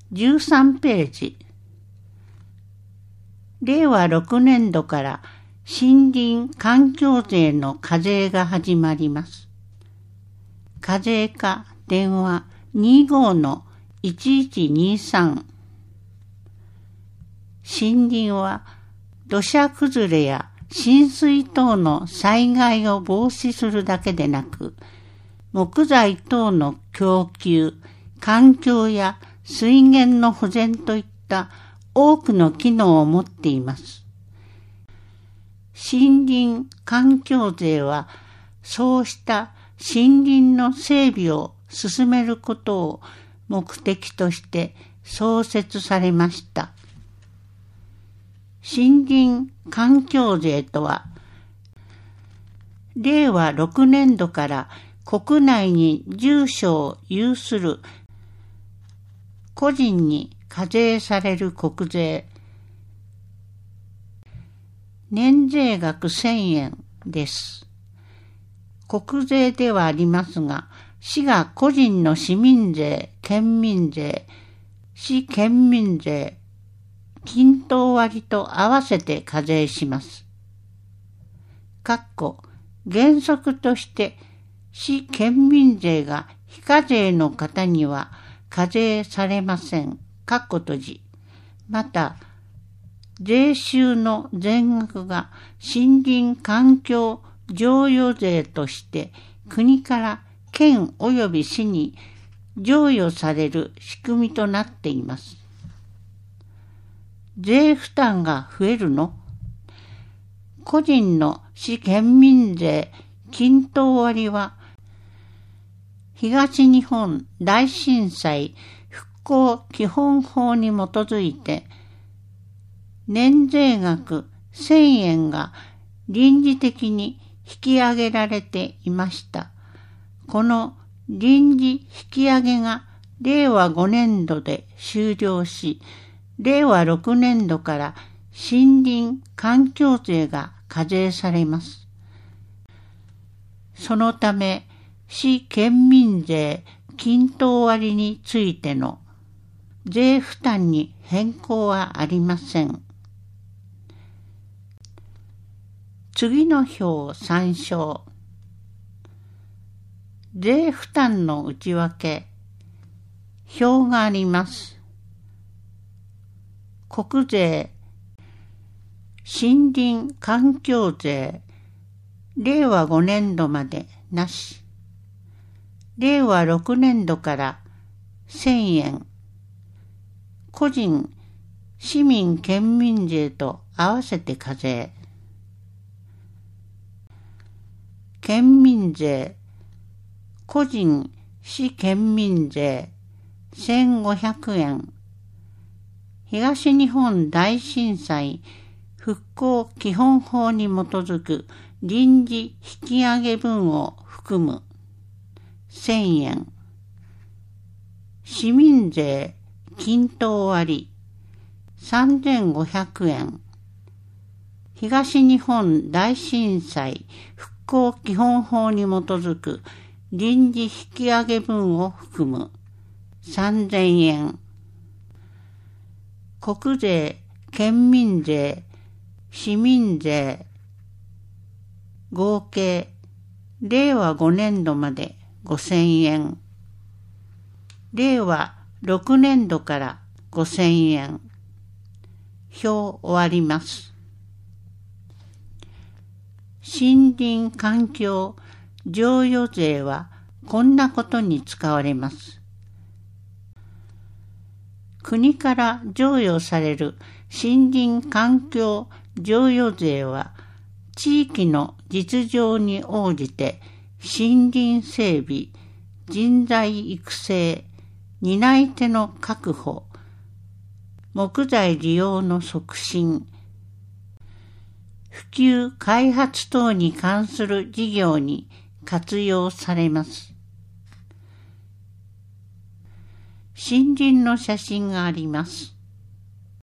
13ページ。令和6年度から森林環境税の課税が始まります。課税課電話 25-1123。森林は土砂崩れや浸水等の災害を防止するだけでなく、木材等の供給、環境や水源の保全といった多くの機能を持っています。森林環境税はそうした森林の整備を進めることを目的として創設されました。森林環境税とは、令和6年度から国内に住所を有する個人に課税される国税、年税額1000円です。国税ではありますが、市が個人の市民税、県民税、市県民税、均等割と合わせて課税します。原則として市県民税が非課税の方には課税されません。また、税収の全額が森林環境譲与税として国から県及び市に譲与される仕組みとなっています。税負担が増えるの？個人の市県民税均等割は東日本大震災復興基本法に基づいて年税額1000円が臨時的に引き上げられていました。この臨時引き上げが令和5年度で終了し、令和6年度から森林環境税が課税されます。そのため、市県民税均等割についての税負担に変更はありません。次の表を参照。税負担の内訳、表があります。国税、森林環境税、令和5年度までなし。令和6年度から1000円。個人、市民県民税と合わせて課税。県民税、個人、市県民税、1500円。東日本大震災復興基本法に基づく臨時引き上げ分を含む1000円。市民税均等割3500円。東日本大震災復興基本法に基づく臨時引き上げ分を含む3000円。国税、県民税、市民税、合計、令和5年度まで5000円。令和6年度から5000円。表終わります。森林環境譲与税はこんなことに使われます。国から譲与される森林環境譲与税は地域の実情に応じて森林整備、人材育成、担い手の確保、木材利用の促進、普及開発等に関する事業に活用されます。森林の写真があります。